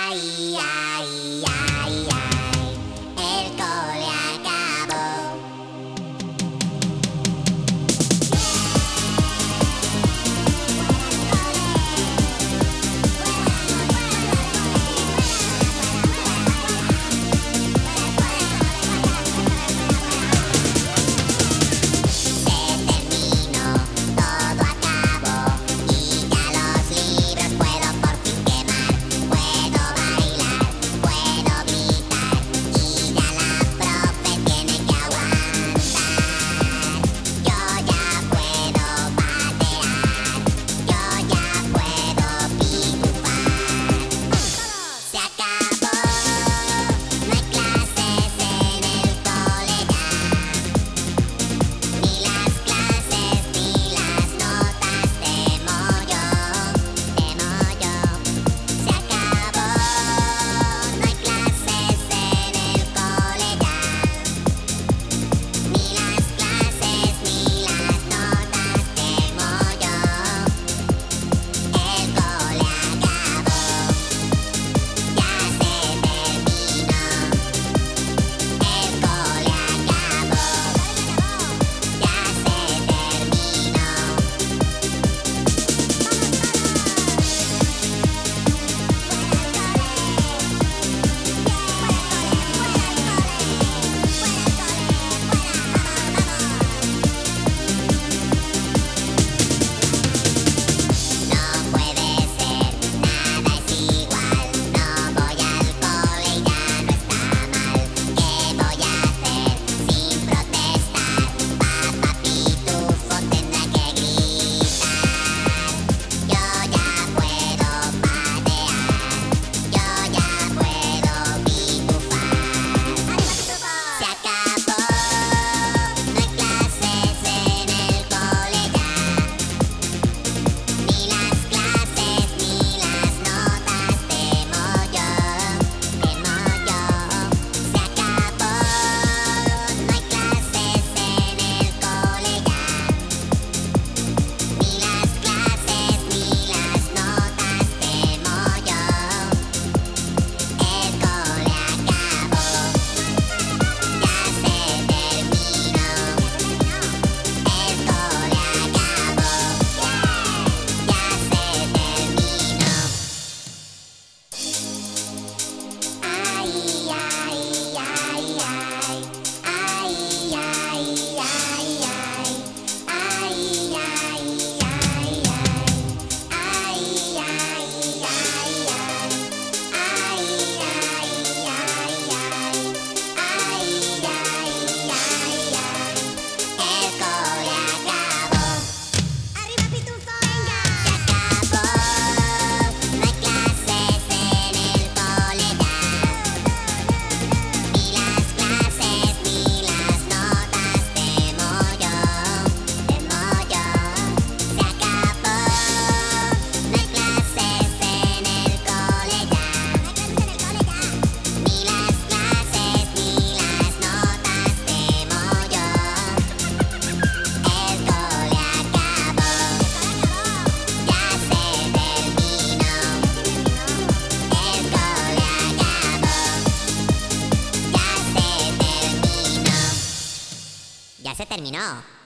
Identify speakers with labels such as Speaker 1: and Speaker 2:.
Speaker 1: Ay, ay, ay, ay, el cole acabó. Se terminó, todo acabó y ya los libros puedo por fin quemar. Puedo bailar, puedo gritar y ya la profe tiene que aguantar. Yo ya puedo patear, yo ya puedo pitufar. Se acabó, no hay clases en el cole ya. Ni las clases ni las notas temo yo. Se acabó, no hay clases en el cole ya. Ni las clases ni las notas temo yo. El cole acabó, ya se terminó. El cole acabó, ya se No puede ser, nada es igual. No voy al cole y ya no está mal. ¿Qué voy a hacer sin protestar? Papá Pitufo tendrá que gritar. Yo ya puedo patear, yo ya puedo pitufar. Se acabó, no hay clases en el cole ya. Ni las clases ni las notas temo yo. Se acabó, no hay clases en el cole ya. Ni las clases ni las notas temo yo. El cole acabó, ya se terminó. El cole acabó, ya se terminó. Ay, ay, ay, ay, ay, ay, ay, ay, ay, ay, ay, ay, ay, ay, el cole acabó. ¡Arriba Pitufo! Se acabó, no hay clases en el cole ya. Ni las clases ni las notas temo yo. Se acabó, no hay clases en el cole ya. Ni las clases ni las notas temo yo. El cole acabó, ya se terminó. El cole acabó, ya se terminó. Ya se terminó.